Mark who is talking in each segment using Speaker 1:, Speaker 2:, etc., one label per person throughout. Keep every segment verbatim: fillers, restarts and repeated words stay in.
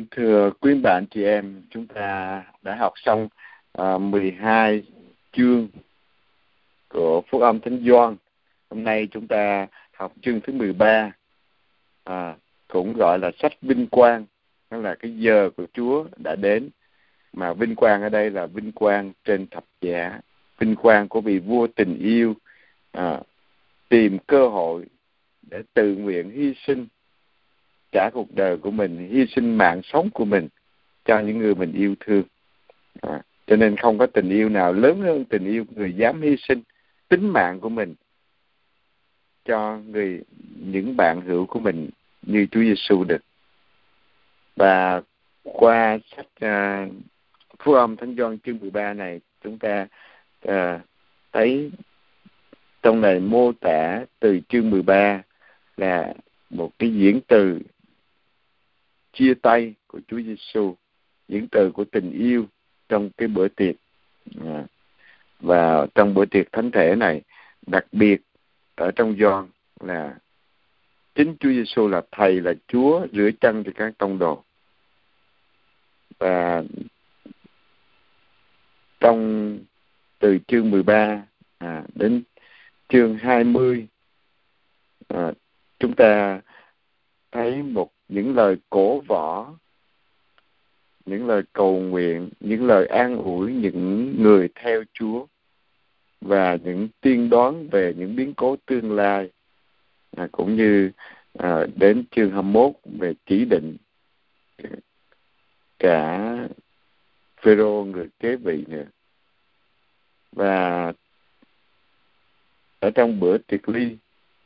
Speaker 1: Kính thưa quý bạn chị em, chúng ta đã học xong uh, mười hai chương của Phúc âm Thánh Gioan. Hôm nay chúng ta học chương thứ mười ba, à, cũng gọi là sách vinh quang, đó là cái giờ của Chúa đã đến. Mà vinh quang ở đây là vinh quang trên thập giá, vinh quang của vị vua tình yêu à, tìm cơ hội để tự nguyện hy sinh trả cuộc đời của mình, hy sinh mạng sống của mình cho những người mình yêu thương. À, cho nên không có tình yêu nào lớn hơn tình yêu người dám hy sinh tính mạng của mình cho người những bạn hữu của mình như Chúa Giêsu được. Và qua sách uh, Phúc âm Thánh Gioan chương mười ba này, chúng ta uh, thấy trong này mô tả từ chương mười ba là một cái diễn từ chia tay của Chúa Giêsu, diễn từ của tình yêu trong cái bữa tiệc. À, và trong bữa tiệc thánh thể này, đặc biệt ở trong Gioan là chính Chúa Giêsu là Thầy, là Chúa rửa chân cho các tông đồ. Và trong từ chương mười ba à, đến chương hai mươi, à, chúng ta thấy một những lời cổ võ, những lời cầu nguyện, những lời an ủi những người theo Chúa và những tiên đoán về những biến cố tương lai, à, cũng như à, đến chương hai mươi mốt về chỉ định cả Phêrô người kế vị nữa. Và ở trong bữa tiệc ly,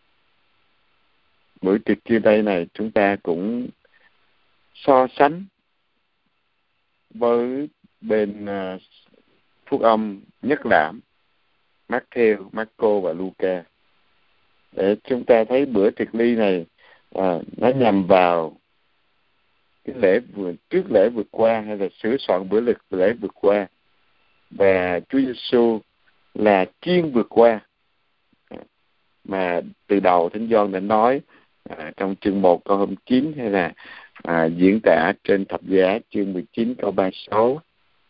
Speaker 1: bữa tiệc chia tay này, chúng ta cũng so sánh với bên uh, phúc âm nhất lãm Matthew, Marco và Luca, để chúng ta thấy bữa tiệc ly này à, nó nhằm vào cái lễ vừa trước lễ vượt qua, hay là sửa soạn bữa lực lễ vượt qua. Và Chúa Giêsu là chuyên vượt qua, mà từ đầu Thánh Gioan đã nói à, trong chương một câu hôm chín, hay là à, diễn tả trên thập giá chương mười chín câu ba mươi sáu.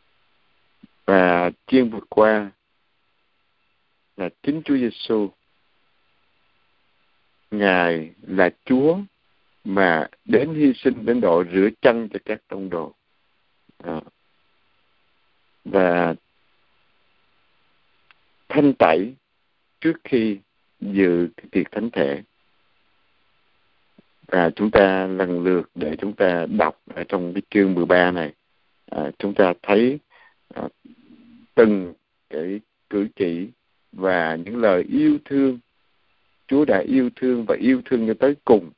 Speaker 1: Và chuyên vượt qua là chính Chúa Giêsu. Ngài là Chúa mà đến hy sinh đến độ rửa chân cho các tông đồ, à, và thanh tẩy trước khi dự cái tiệc thánh thể. Và chúng ta lần lượt để chúng ta đọc ở trong cái chương mười ba này, à, chúng ta thấy à, từng cái cử chỉ và những lời yêu thương. Chúa đã yêu thương và yêu thương cho tới cùng.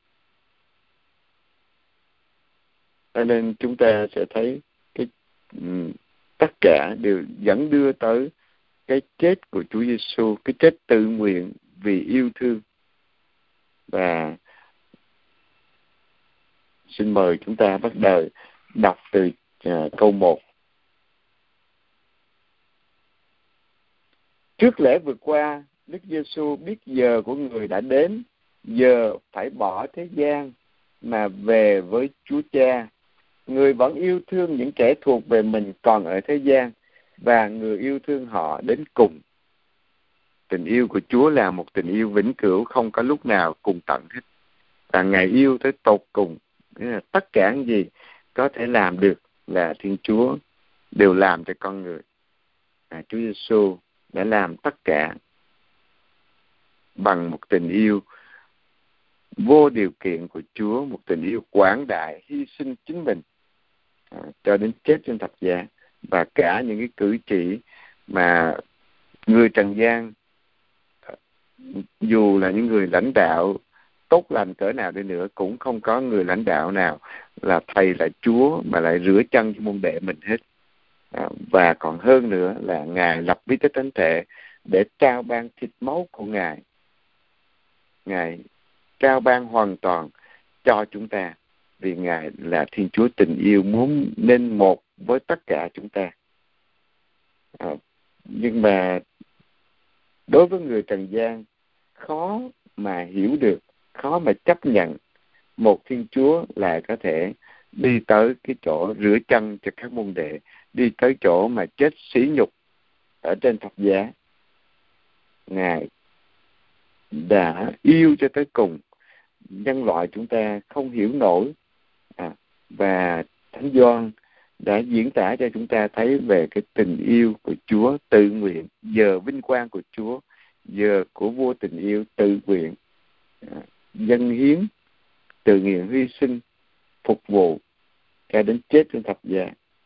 Speaker 1: Cho nên chúng ta sẽ thấy cái um, tất cả đều dẫn đưa tới cái chết của Chúa Giêsu, cái chết tự nguyện vì yêu thương. Và xin mời chúng ta bắt đầu đọc từ uh, câu một. Trước lễ vượt qua, Đức Giêsu biết giờ của người đã đến, giờ phải bỏ thế gian mà về với Chúa Cha. Người vẫn yêu thương những kẻ thuộc về mình còn ở thế gian, và người yêu thương họ đến cùng. Tình yêu của Chúa là một tình yêu vĩnh cửu, không có lúc nào cùng tận hết. Và Ngài yêu tới tột cùng. Nghĩa là tất cả những gì có thể làm được là Thiên Chúa đều làm cho con người. À, Chúa Giêsu đã làm tất cả bằng một tình yêu vô điều kiện của Chúa, một tình yêu quảng đại, hy sinh chính mình à, cho đến chết trên thập giá. Và cả những cái cử chỉ mà người trần gian, dù là những người lãnh đạo tốt lành cỡ nào đi nữa, cũng không có người lãnh đạo nào là Thầy, là Chúa mà lại rửa chân cho môn đệ mình hết. À, và còn hơn nữa là Ngài lập bí tích thánh thể để trao ban thịt máu của Ngài. Ngài trao ban hoàn toàn cho chúng ta, vì Ngài là Thiên Chúa tình yêu, muốn nên một với tất cả chúng ta. À, nhưng mà đối với người trần gian, khó mà hiểu được, khó mà chấp nhận một Thiên Chúa lại có thể đi tới cái chỗ rửa chân cho các môn đệ, đi tới chỗ mà chết sỉ nhục ở trên thập giá. Ngài đã yêu cho tới cùng. Nhân loại chúng ta không hiểu nổi, à, và Thánh Gioan đã diễn tả cho chúng ta thấy về cái tình yêu của Chúa tự nguyện, giờ vinh quang của Chúa, giờ của vua tình yêu tự nguyện, à, dâng hiến, tự nguyện hy sinh, phục vụ cho đến chết trên thập giá.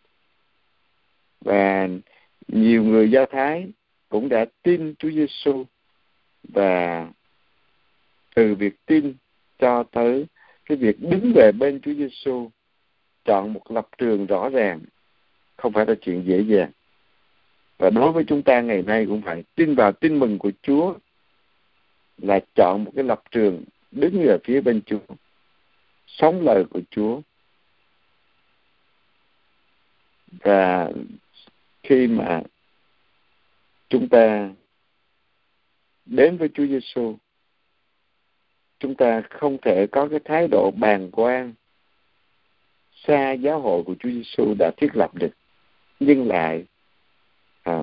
Speaker 1: Và nhiều người Do Thái cũng đã tin Chúa Giêsu, và từ việc tin cho tới cái việc đứng về bên Chúa Giêsu, chọn một lập trường rõ ràng, không phải là chuyện dễ dàng. Và đối với chúng ta ngày nay cũng phải tin vào tin mừng của Chúa, là chọn một cái lập trường đứng ở phía bên Chúa, sống lời của Chúa. Và khi mà chúng ta đến với Chúa Giêsu, chúng ta không thể có cái thái độ bàng quan xa giáo hội của Chúa Giêsu đã thiết lập được, nhưng lại à,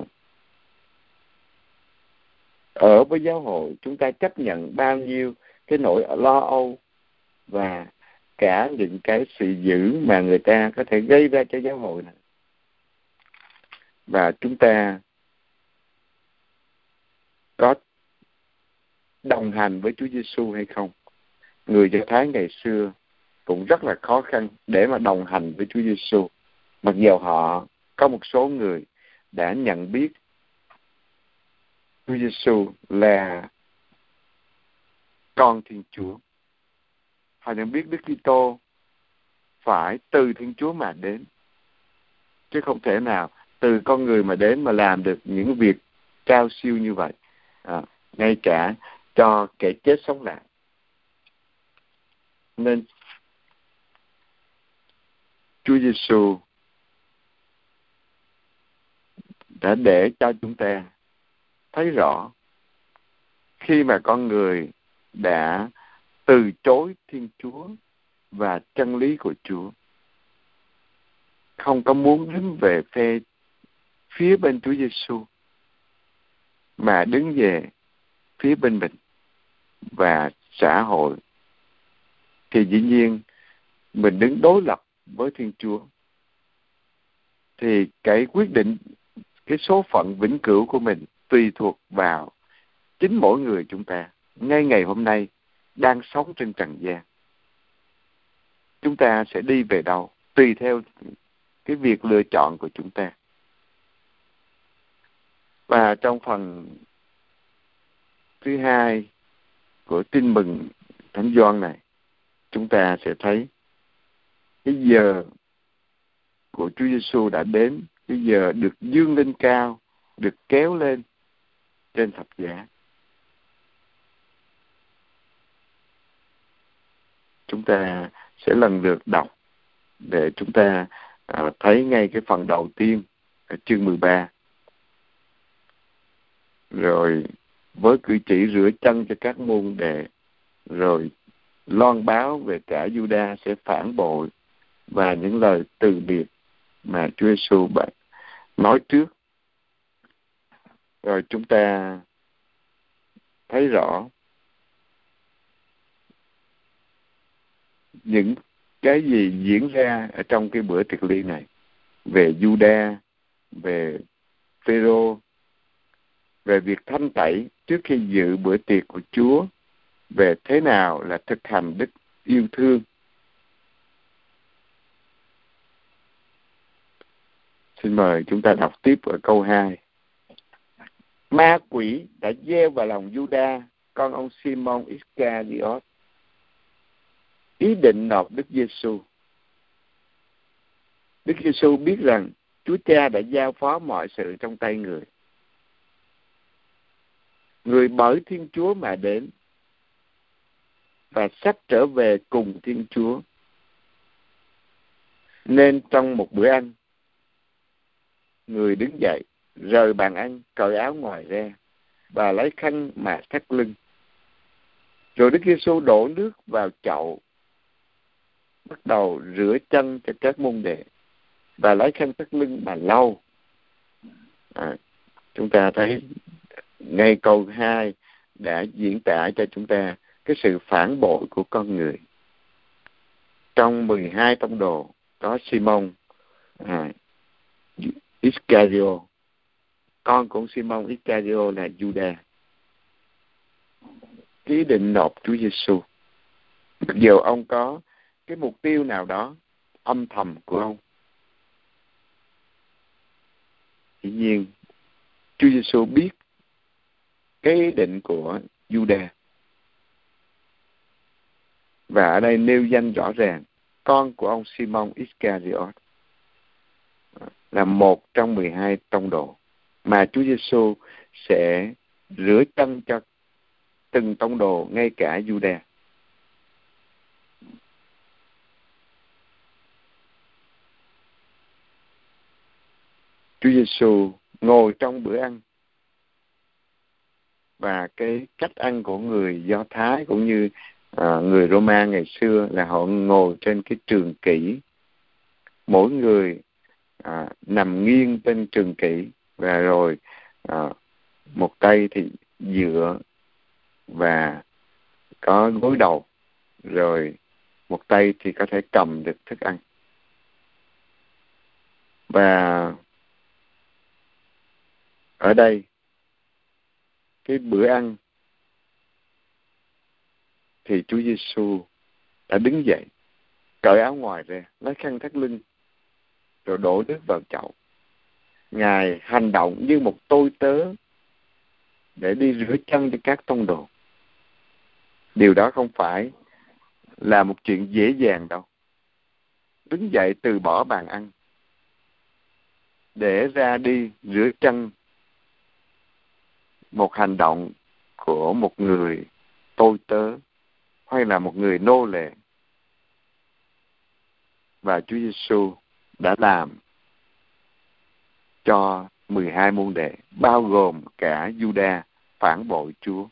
Speaker 1: ở với giáo hội chúng ta chấp nhận bao nhiêu cái nỗi lo âu và cả những cái sự dữ mà người ta có thể gây ra cho giáo hội này. Và chúng ta có đồng hành với Chúa Giêsu hay không? Người Do Thái ngày xưa cũng rất là khó khăn để mà đồng hành với Chúa Giêsu, mặc dù họ có một số người đã nhận biết Chúa Giêsu là con Thiên Chúa. Họ nhận biết Đức Kitô phải từ Thiên Chúa mà đến, chứ không thể nào từ con người mà đến mà làm được những việc cao siêu như vậy, à, ngay cả cho kẻ chết sống lại. Nên Chúa Giêsu đã để cho chúng ta thấy rõ, khi mà con người đã từ chối Thiên Chúa và chân lý của Chúa, không có muốn đứng về phe phía bên Chúa Giêsu, mà đứng về phía bên mình và xã hội, thì dĩ nhiên mình đứng đối lập với Thiên Chúa. Thì cái quyết định, cái số phận vĩnh cửu của mình tùy thuộc vào chính mỗi người chúng ta ngay ngày hôm nay đang sống trên trần gian. Chúng ta sẽ đi về đâu tùy theo cái việc lựa chọn của chúng ta. Và trong phần thứ hai của tin mừng Thánh Gioan này, chúng ta sẽ thấy cái giờ của Chúa Giêsu đã đến, cái giờ được dương lên cao, được kéo lên trên thập giá. Chúng ta sẽ lần lượt đọc để chúng ta à, thấy ngay cái phần đầu tiên ở chương mười ba. Rồi với cử chỉ rửa chân cho các môn đệ, rồi loan báo về cả Giu-đa sẽ phản bội, và những lời từ biệt mà Chúa Giêsu nói trước. Rồi chúng ta thấy rõ những cái gì diễn ra ở trong cái bữa tiệc ly này, về Giu-đa, về Phêrô, về việc thanh tẩy trước khi dự bữa tiệc của Chúa, về thế nào là thực hành đức yêu thương. Xin mời chúng ta đọc tiếp ở câu hai. Ma quỷ đã gieo vào lòng Giu-đa, con ông Simon Iscariot, ý định nộp Đức Giêsu. Đức Giêsu biết rằng Chúa Cha đã giao phó mọi sự trong tay người. Người bởi Thiên Chúa mà đến và sắp trở về cùng Thiên Chúa. Nên trong một bữa ăn, người đứng dậy, rời bàn ăn, cởi áo ngoài ra và lấy khăn mà thắt lưng. Rồi Đức Giêsu đổ nước vào chậu bắt đầu rửa chân cho các môn đệ và lấy khăn thắt lưng mà lau. À, chúng ta thấy ngay câu hai đã diễn tả cho chúng ta cái sự phản bội của con người. Trong mười hai tông đồ có Simon à, Iscario, con của Simon Iscario là Judas, ý định nộp Chúa Giêsu. Mặc dù ông có cái mục tiêu nào đó âm thầm của ông, dĩ nhiên Chúa Giêsu biết cái ý định của Judas, và ở đây nêu danh rõ ràng con của ông Simon Iscariot là một trong mười hai tông đồ mà Chúa Giêsu sẽ rửa chân cho từng tông đồ, ngay cả Judas. Chúa Giêsu ngồi trong bữa ăn, và cái cách ăn của người Do Thái cũng như à, người Roma ngày xưa là họ ngồi trên cái trường kỷ, mỗi người à, nằm nghiêng trên trường kỷ, và rồi à, một tay thì dựa và có gối đầu, rồi một tay thì có thể cầm được thức ăn. Và ở đây cái bữa ăn thì Chúa Giêsu đã đứng dậy, cởi áo ngoài ra, lấy khăn thắt lưng, rồi đổ nước vào chậu. Ngài hành động như một tôi tớ để đi rửa chân cho các tông đồ. Điều đó không phải là một chuyện dễ dàng đâu. Đứng dậy từ bỏ bàn ăn để ra đi rửa chân, một hành động của một người tôi tớ hay là một người nô lệ. Và Chúa Giêsu đã làm cho mười hai môn đệ, bao gồm cả Judas phản bội Chúa.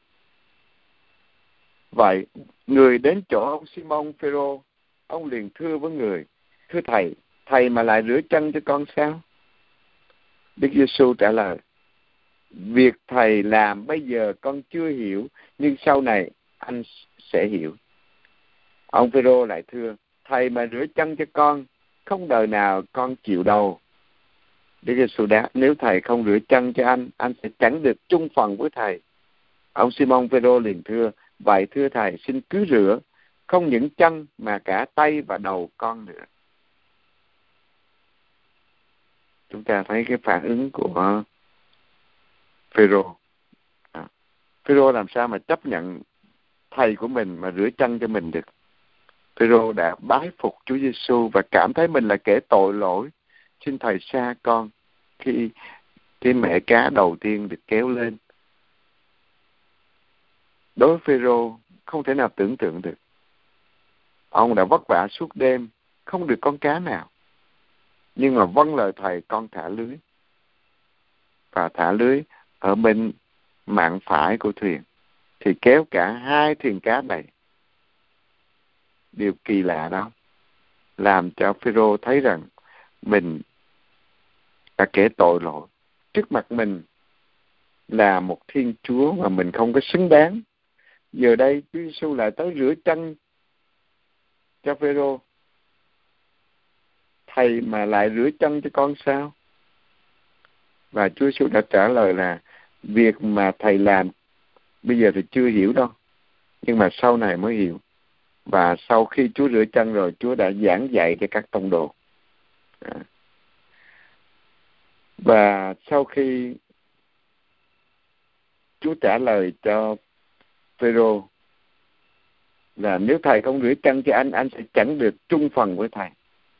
Speaker 1: Vậy người đến chỗ ông Simon Phêrô, ông liền thưa với người: thưa thầy, thầy mà lại rửa chân cho con sao? Đức Giêsu trả lời: việc thầy làm bây giờ con chưa hiểu, nhưng sau này anh sẽ hiểu. Ông Phêrô lại thưa: thầy mà rửa chân cho con, không đời nào con chịu đâu. Đức Giêsu đáp: nếu thầy không rửa chân cho anh, anh sẽ chẳng được chung phần với thầy. Ông Simon Phêrô liền thưa: vậy thưa thầy, xin cứ rửa, không những chân mà cả tay và đầu con nữa. Chúng ta thấy cái phản ứng của Phêrô. À, Phêrô làm sao mà chấp nhận thầy của mình mà rửa chân cho mình được? Phêrô đã bái phục Chúa Giêsu và cảm thấy mình là kẻ tội lỗi. Xin thầy xa con. Khi cái mẻ cá đầu tiên được kéo lên, đối với Phêrô không thể nào tưởng tượng được. Ông đã vất vả suốt đêm, không được con cá nào, nhưng mà vâng lời thầy, con thả lưới. Và thả lưới ở bên mạn phải của thuyền thì kéo cả hai thuyền cá đầy. Điều kỳ lạ đó làm cho Phêrô thấy rằng mình là kẻ tội lỗi. Trước mặt mình là một Thiên Chúa mà mình không có xứng đáng. Giờ đây Chúa Giêsu lại tới rửa chân cho Phêrô. Thầy mà lại rửa chân cho con sao? Và Chúa Giêsu đã trả lời là việc mà thầy làm bây giờ thì chưa hiểu đâu, nhưng mà sau này mới hiểu. Và sau khi Chúa rửa chân rồi, Chúa đã giảng dạy cho các tông đồ. À. Và sau khi Chúa trả lời cho Phêrô là nếu thầy không rửa chân cho anh, anh sẽ chẳng được chung phần với thầy,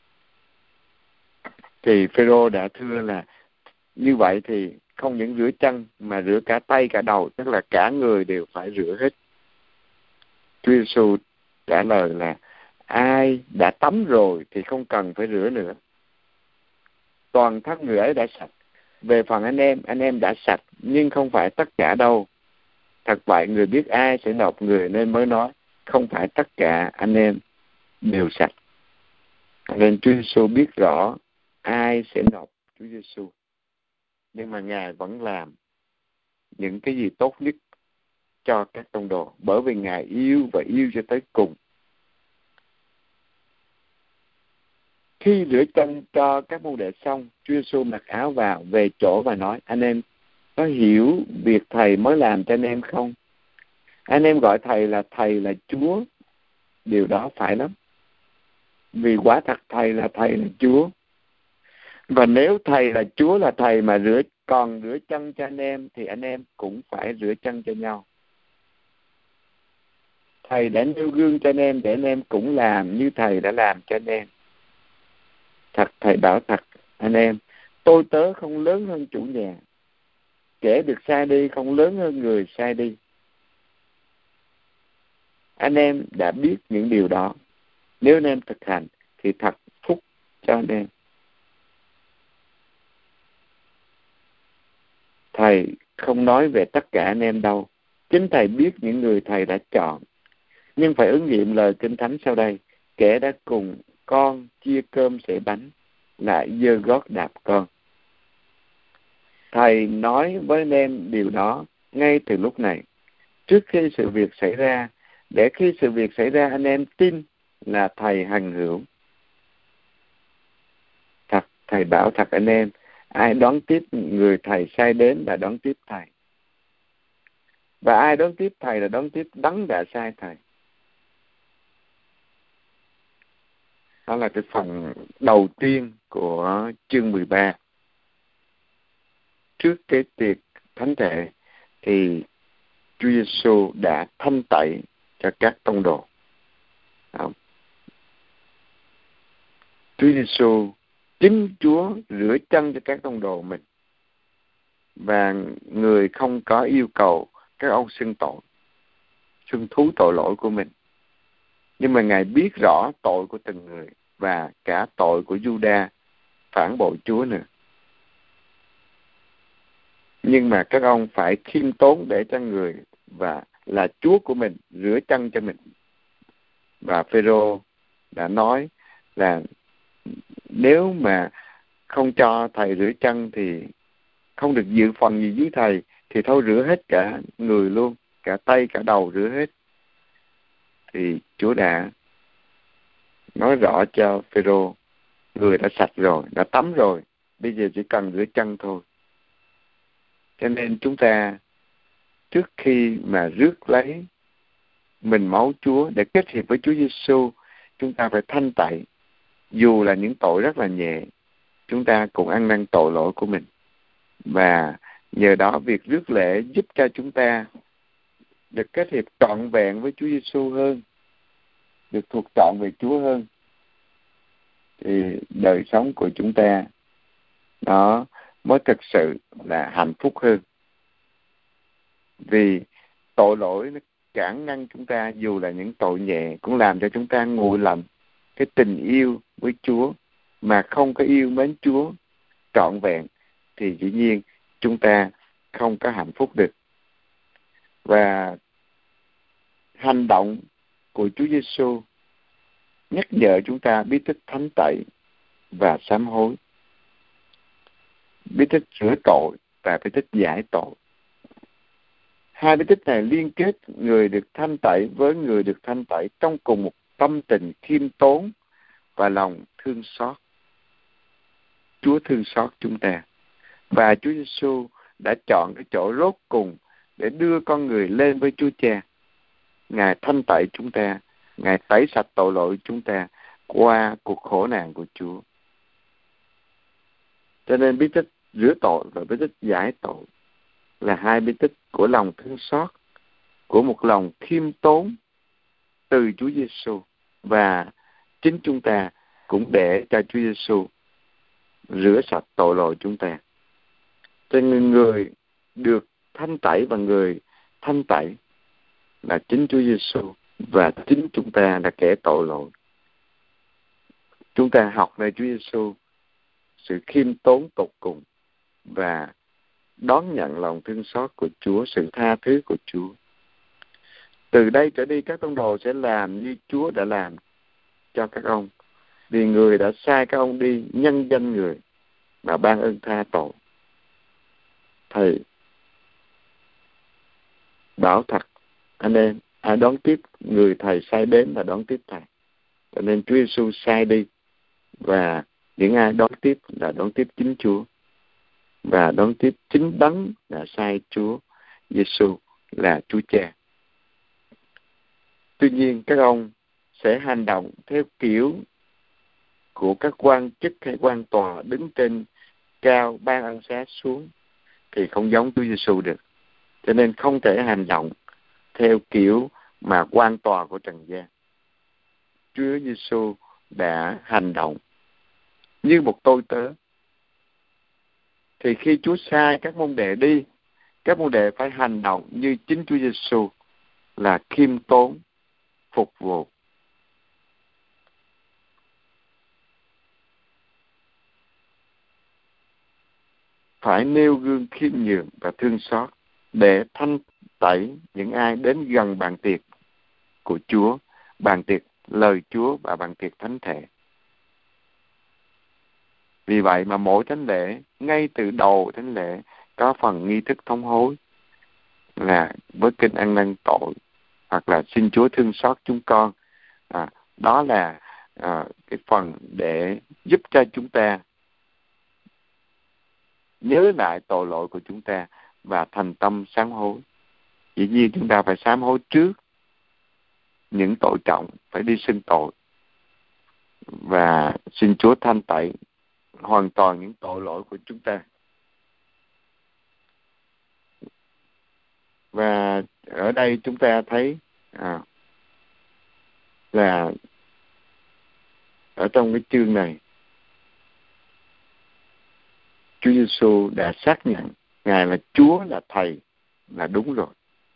Speaker 1: thì Phêrô đã thưa là như vậy thì không những rửa chân mà rửa cả tay cả đầu, tức là cả người đều phải rửa hết. Chúa Giêsu trả lời là ai đã tắm rồi thì không cần phải rửa nữa, toàn thân người ấy đã sạch. Về phần anh em, anh em đã sạch, nhưng không phải tất cả đâu. Thật vậy, người biết ai sẽ nộp người nên mới nói, không phải tất cả anh em đều sạch. Nên Chúa Giêsu biết rõ ai sẽ nộp Chúa Giêsu, nhưng mà Ngài vẫn làm những cái gì tốt nhất cho các tông đồ, bởi vì Ngài yêu và yêu cho tới cùng. Khi rửa chân cho các môn đệ xong, Chúa Giêsu mặc áo vào về chỗ và nói: anh em có hiểu việc Thầy mới làm cho anh em không? Anh em gọi Thầy là Thầy là Chúa, điều đó phải lắm, vì quả thật Thầy là Thầy là Chúa. Và nếu Thầy là Chúa là Thầy mà rửa còn rửa chân cho anh em, thì anh em cũng phải rửa chân cho nhau. Thầy đã nêu gương cho anh em để anh em cũng làm như Thầy đã làm cho anh em. Thật Thầy bảo thật anh em, tôi tớ không lớn hơn chủ nhà, kẻ được sai đi không lớn hơn người sai đi. Anh em đã biết những điều đó, nếu anh em thực hành thì thật phúc cho anh em. Thầy không nói về tất cả anh em đâu, chính Thầy biết những người Thầy đã chọn. Nhưng phải ứng nghiệm lời Kinh Thánh sau đây: kẻ đã cùng con chia cơm sẻ bánh, lại giơ gót đạp con. Thầy nói với anh em điều đó ngay từ lúc này, trước khi sự việc xảy ra, để khi sự việc xảy ra anh em tin là Thầy hằng hữu. Thật Thầy bảo thật anh em, ai đón tiếp người Thầy sai đến là đón tiếp Thầy, và ai đón tiếp Thầy là đón tiếp Đấng đã sai Thầy. Đó là cái phần đầu tiên của chương mười ba. Trước cái tiệc thánh thể thì Chúa Giêsu đã thanh tẩy cho các tông đồ. Đó. Chúa Giêsu chính Chúa rửa chân cho các tông đồ mình, và người không có yêu cầu các ông xưng tội, xưng thú tội lỗi của mình. Nhưng mà Ngài biết rõ tội của từng người, và cả tội của Giu-đa phản bội Chúa nữa. Nhưng mà các ông phải khiêm tốn để cho người và là Chúa của mình rửa chân cho mình. Và Phêrô đã nói là nếu mà không cho Thầy rửa chân thì không được dự phần gì dưới Thầy, thì thôi rửa hết cả người luôn, cả tay cả đầu rửa hết. Thì Chúa đã nói rõ cho Phêrô, người đã sạch rồi, đã tắm rồi, bây giờ chỉ cần rửa chân thôi. Cho nên chúng ta trước khi mà rước lấy mình máu Chúa để kết hiệp với Chúa Giêsu, chúng ta phải thanh tẩy, dù là những tội rất là nhẹ, chúng ta cũng ăn năn tội lỗi của mình. Và nhờ đó việc rước lễ giúp cho chúng ta được kết hiệp trọn vẹn với Chúa Giêsu hơn, được thuộc trọn về Chúa hơn, thì đời sống của chúng ta nó mới thực sự là hạnh phúc hơn. Vì tội lỗi nó cản ngăn chúng ta, dù là những tội nhẹ, cũng làm cho chúng ta nguội lạnh cái tình yêu với Chúa, mà không có yêu mến Chúa trọn vẹn thì dĩ nhiên chúng ta không có hạnh phúc được. Và hành động của Chúa Giêsu nhắc nhở chúng ta biết tích thánh tẩy và sám hối, biết tích rửa tội và biết tích giải tội. Hai bí tích này liên kết người được thanh tẩy với người được thanh tẩy trong cùng một tâm tình khiêm tốn và lòng thương xót. Chúa thương xót chúng ta, và Chúa Giêsu đã chọn cái chỗ rốt cùng để đưa con người lên với Chúa Cha. Ngài thanh tẩy chúng ta, Ngài tẩy sạch tội lỗi chúng ta qua cuộc khổ nạn của Chúa. Cho nên bí tích rửa tội và bí tích giải tội là hai bí tích của lòng thương xót, của một lòng khiêm tốn từ Chúa Giêsu, và chính chúng ta cũng để cho Chúa Giêsu rửa sạch tội lỗi chúng ta. Cho nên người được thanh tẩy và người thanh tẩy là chính Chúa Giêsu, và chính chúng ta là kẻ tội lỗi. Chúng ta học nơi Chúa Giêsu sự khiêm tốn tột cùng và đón nhận lòng thương xót của Chúa, sự tha thứ của Chúa. Từ đây trở đi các tông đồ sẽ làm như Chúa đã làm cho các ông, vì người đã sai các ông đi nhân danh người mà ban ơn tha tội. Thầy bảo thật anh em, ai đón tiếp người thầy sai đến là đón tiếp thầy. Cho nên Chúa Giêsu sai đi, và những ai đón tiếp là đón tiếp chính Chúa, và đón tiếp chính Đấng là sai Chúa Giêsu là Chúa Cha. Tuy nhiên các ông sẽ hành động theo kiểu của các quan chức hay quan tòa đứng trên cao ban ân xá xuống, thì không giống Chúa Giêsu được. Cho nên không thể hành động theo kiểu mà quan tòa của trần gian. Chúa Giêsu đã hành động như một tôi tớ. Thì khi Chúa sai các môn đệ đi, các môn đệ phải hành động như chính Chúa Giêsu là khiêm tốn, phục vụ. Phải nêu gương khiêm nhường và thương xót để thanh tẩy những ai đến gần bàn tiệc của Chúa, bàn tiệc lời Chúa và bàn tiệc thánh thể. Vì vậy mà mỗi thánh lễ, ngay từ đầu thánh lễ, có phần nghi thức thống hối là với kinh ăn năn tội, hoặc là xin Chúa thương xót chúng con. À, đó là à, cái phần để giúp cho chúng ta nhớ lại tội lỗi của chúng ta và thành tâm sám hối. Dĩ nhiên chúng ta phải sám hối trước những tội trọng, phải đi xưng tội và xin Chúa thanh tẩy hoàn toàn những tội lỗi của chúng ta. Và ở đây chúng ta thấy à, là ở trong cái chương này, Chúa Giêsu đã xác nhận Ngài là Chúa, là Thầy, là đúng rồi.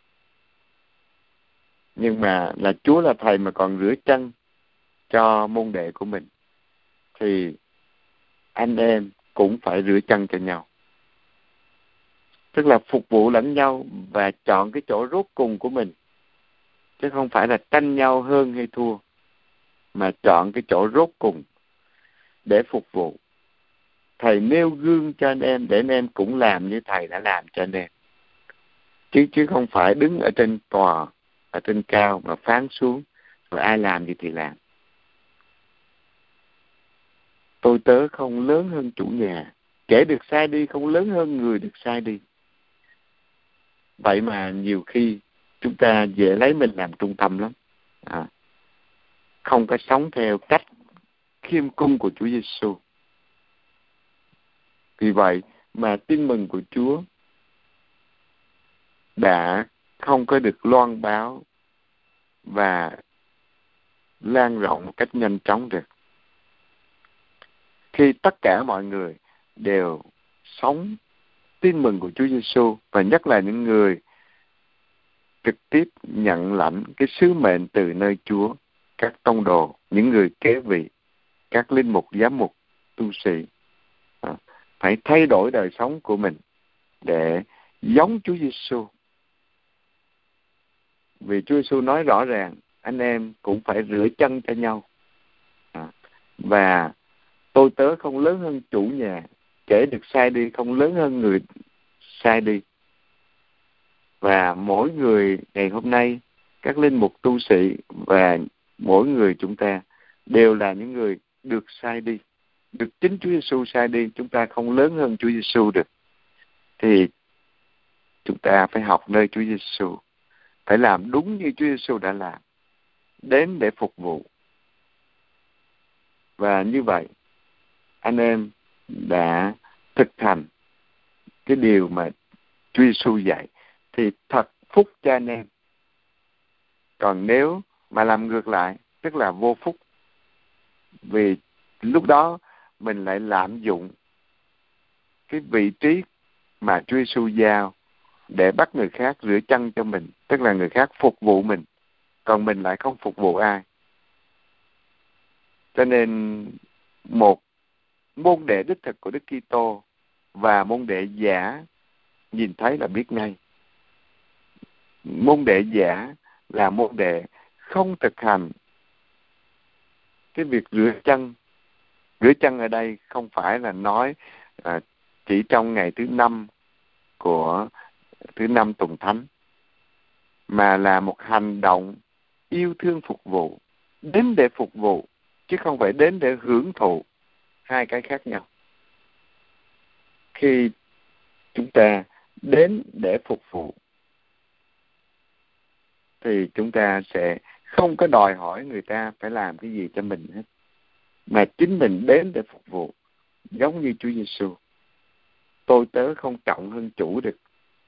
Speaker 1: Nhưng mà là Chúa, là Thầy mà còn rửa chân cho môn đệ của mình, thì anh em cũng phải rửa chân cho nhau. Tức là phục vụ lẫn nhau và chọn cái chỗ rốt cùng của mình, chứ không phải là tranh nhau hơn hay thua, mà chọn cái chỗ rốt cùng để phục vụ. Thầy nêu gương cho anh em để anh em cũng làm như Thầy đã làm cho anh em, chứ chứ không phải đứng ở trên tòa, ở trên cao mà phán xuống rồi ai làm gì thì làm. Tôi tớ không lớn hơn chủ nhà, kẻ được sai đi không lớn hơn người được sai đi. Vậy mà nhiều khi chúng ta dễ lấy mình làm trung tâm lắm, à, không có sống theo cách khiêm cung của Chúa Giêsu. Vì vậy mà tin mừng của Chúa đã không có được loan báo và lan rộng một cách nhanh chóng được. Khi tất cả mọi người đều sống tin mừng của Chúa Giêsu, và nhất là những người trực tiếp nhận lãnh cái sứ mệnh từ nơi Chúa, các tông đồ, những người kế vị, các linh mục, giám mục, tu sĩ, à, phải thay đổi đời sống của mình để giống Chúa Giêsu. Vì Chúa Giêsu nói rõ ràng anh em cũng phải rửa chân cho nhau, à, và tôi tớ không lớn hơn chủ nhà, kẻ được sai đi không lớn hơn người sai đi. Và mỗi người ngày hôm nay, các linh mục, tu sĩ và mỗi người chúng ta đều là những người được sai đi, được chính Chúa Giêsu sai đi. Chúng ta không lớn hơn Chúa Giêsu được, thì chúng ta phải học nơi Chúa Giêsu, phải làm đúng như Chúa Giêsu đã làm, đến để phục vụ. Và như vậy anh em đã thực hành cái điều mà Chúa Giêsu dạy, thì thật phúc cho anh em. Còn nếu mà làm ngược lại, tức là vô phúc. Vì lúc đó mình lại lạm dụng cái vị trí mà Chúa Giêsu giao để bắt người khác rửa chân cho mình, tức là người khác phục vụ mình, còn mình lại không phục vụ ai. Cho nên một môn đệ đích thực của Đức Kitô và môn đệ giả nhìn thấy là biết ngay. Môn đệ giả là môn đệ không thực hành cái việc rửa chân Rửa chân ở đây không phải là nói à, chỉ trong ngày thứ năm của thứ năm tuần thánh, mà là một hành động yêu thương phục vụ, đến để phục vụ, chứ không phải đến để hưởng thụ, hai cái khác nhau. Khi chúng ta đến để phục vụ thì chúng ta sẽ không có đòi hỏi người ta phải làm cái gì cho mình hết, mà chính mình đến để phục vụ, giống như Chúa Giêsu. Tôi tớ không trọng hơn chủ được.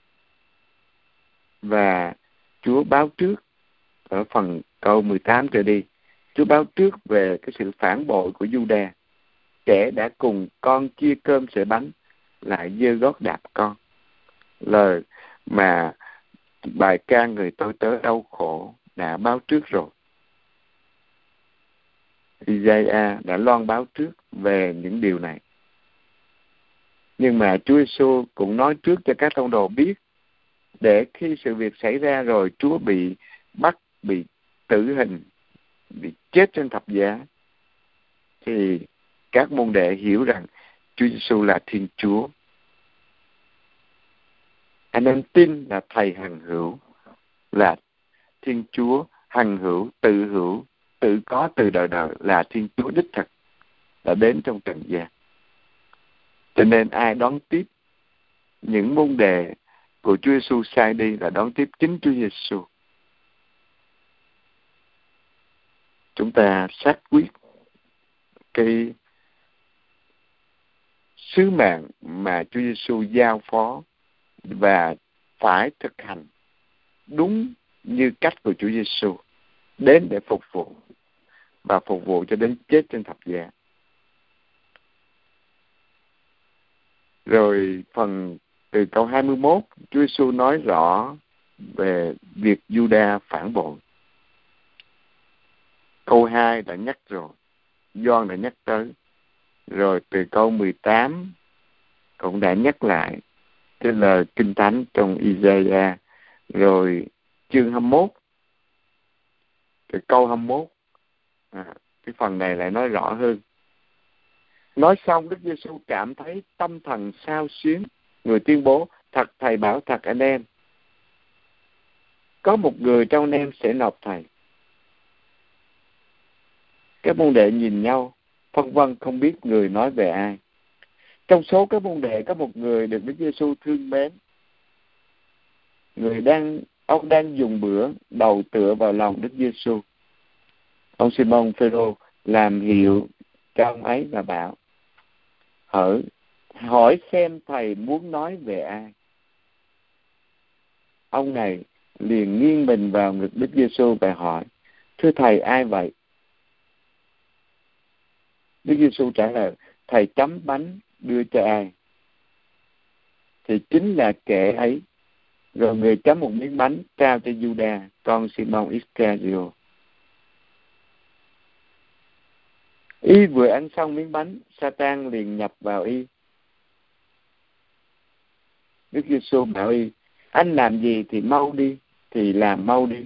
Speaker 1: Và Chúa báo trước ở phần câu mười tám trở đi, Chúa báo trước về cái sự phản bội của Giu-đa, kẻ đã cùng con chia cơm sẻ bánh lại giơ gót đạp con. Lời mà bài ca người tôi tớ đau khổ đã báo trước rồi. Isaiah đã loan báo trước về những điều này. Nhưng mà Chúa Giêsu cũng nói trước cho các tông đồ biết, để khi sự việc xảy ra rồi, Chúa bị bắt, bị tử hình, bị chết trên thập giá, thì các môn đệ hiểu rằng Chúa Giêsu là Thiên Chúa. Anh em tin là Thầy hằng hữu, là Thiên Chúa hằng hữu, tự hữu, tự có từ đời đời, là Thiên Chúa đích thực đã đến trong trần gian. Cho nên ai đón tiếp những môn đề của Chúa Giêsu sai đi là đón tiếp chính Chúa Giêsu. Chúng ta xác quyết cái sứ mạng mà Chúa Giêsu giao phó và phải thực hành đúng như cách của Chúa Giêsu, đến để phục vụ và phục vụ cho đến chết trên thập giá. Rồi phần từ câu hai mươi mốt, Chúa Giêsu nói rõ về việc Giu-đa phản bội. Câu hai đã nhắc rồi, Gioan đã nhắc tới. Rồi từ câu mười tám cũng đã nhắc lại cái lời Kinh Thánh trong Isaiah. Rồi chương hai mươi mốt, từ câu hai mươi mốt, à, cái phần này lại nói rõ hơn. Nói xong, Đức Giêsu cảm thấy tâm thần xao xuyến. Người tuyên bố, thật Thầy bảo thật anh em, có một người trong anh em sẽ nộp Thầy. Các môn đệ nhìn nhau, phân vân không biết người nói về ai. Trong số các môn đệ có một người được Đức Giêsu thương mến. Người đang ông đang dùng bữa, đầu tựa vào lòng Đức Giêsu. Ông Simon Phêrô làm hiệu cho ông ấy và bảo: Hỡi, hỏi xem Thầy muốn nói về ai. Ông này liền nghiêng mình vào ngực Đức Giêsu và hỏi: Thưa Thầy, ai vậy? Đức Giêsu trả lời: Thầy chấm bánh đưa cho ai thì chính là kẻ ấy. Rồi người chấm một miếng bánh trao cho Giu-đa, con Simon Iscariot. Y vừa ăn xong miếng bánh, Sa-tan liền nhập vào y. Đức Giêsu bảo y: Anh làm gì thì mau đi, thì làm mau đi.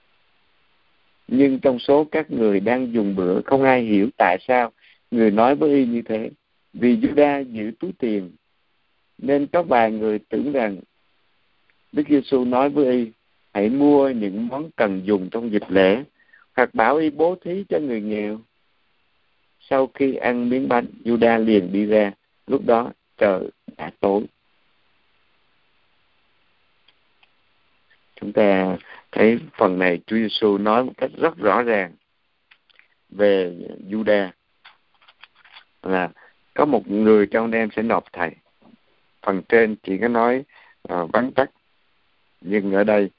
Speaker 1: Nhưng trong số các người đang dùng bữa, không ai hiểu tại sao người nói với y như thế. Vì Giu-đa giữ túi tiền, nên có vài người tưởng rằng Đức Giêsu nói với y: Hãy mua những món cần dùng trong dịp lễ, hoặc bảo y bố thí cho người nghèo. Sau khi ăn miếng bánh, Giu-đa liền đi ra. Lúc đó trời đã tối. Chúng ta thấy phần này Chúa Giêsu nói một cách rất rõ ràng về Giu-đa, là có một người trong anh em sẽ nộp Thầy. Phần trên chỉ có nói uh, vắn tắt, nhưng ở đây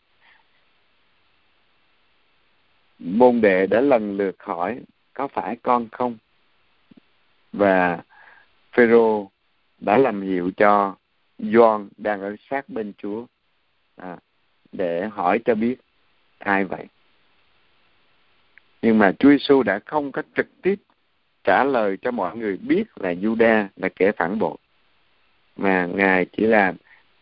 Speaker 1: môn đệ đã lần lượt hỏi: Có phải con không? Và Phêrô đã làm hiệu cho Gioan đang ở sát bên Chúa à, để hỏi cho biết ai vậy. Nhưng mà Chúa Giêsu đã không có trực tiếp trả lời cho mọi người biết là Giu-đa là kẻ phản bội, mà Ngài chỉ làm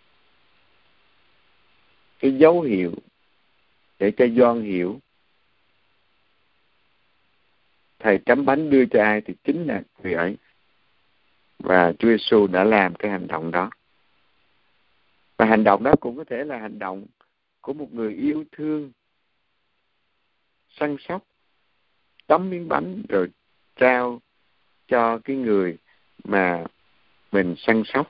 Speaker 1: cái dấu hiệu để cho Gioan hiểu Thầy cắm bánh đưa cho ai thì chính là người ấy. Và Chúa Giêsu đã làm cái hành động đó. Và hành động đó cũng có thể là hành động của một người yêu thương, săn sóc, tấm miếng bánh rồi trao cho cái người mà mình săn sóc.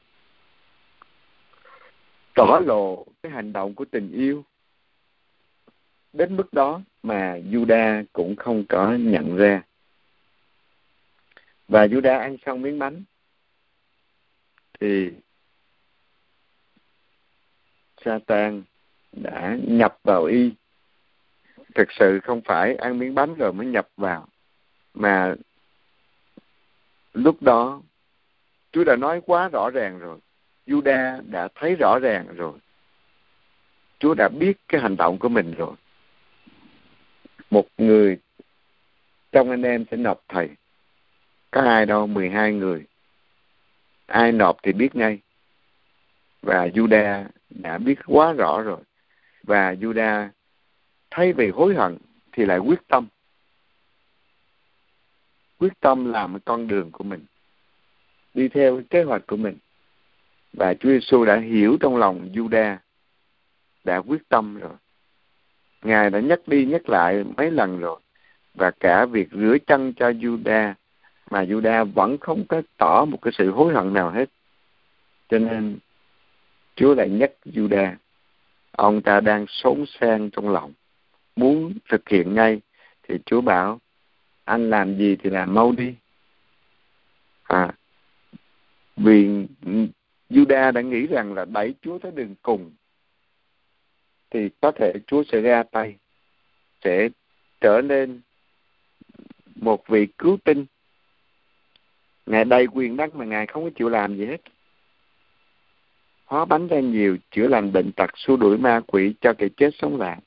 Speaker 1: Tỏ lộ cái hành động của tình yêu đến mức đó mà Juda cũng không có nhận ra. Và Juda ăn xong miếng bánh thì Satan đã nhập vào y. Thực sự không phải ăn miếng bánh rồi mới nhập vào, mà lúc đó Chúa đã nói quá rõ ràng rồi. Juda đã thấy rõ ràng rồi. Chúa đã biết cái hành động của mình rồi. Một người trong anh em sẽ nộp thầy. Có ai đâu, mười hai người. Ai nộp thì biết ngay. Và Juda đã biết quá rõ rồi. Và Juda thay vì hối hận thì lại quyết tâm. Quyết tâm làm cái con đường của mình, đi theo cái kế hoạch của mình. Và Chúa Giêsu đã hiểu trong lòng Juda, đã quyết tâm rồi. Ngài đã nhắc đi nhắc lại mấy lần rồi. Và cả việc rửa chân cho Juda, mà Juda vẫn không có tỏ một cái sự hối hận nào hết. Cho nên Chúa lại nhắc Juda. Ông ta đang xốn xang trong lòng, muốn thực hiện ngay. Thì Chúa bảo, anh làm gì thì làm mau đi. À, vì Juda đã nghĩ rằng là đẩy Chúa tới đường cùng thì có thể Chúa sẽ ra tay, sẽ trở nên một vị cứu tinh. Ngài đầy quyền năng mà Ngài không có chịu làm gì hết. Hóa bánh ra nhiều, chữa lành bệnh tật, xua đuổi ma quỷ, cho kẻ chết sống lại.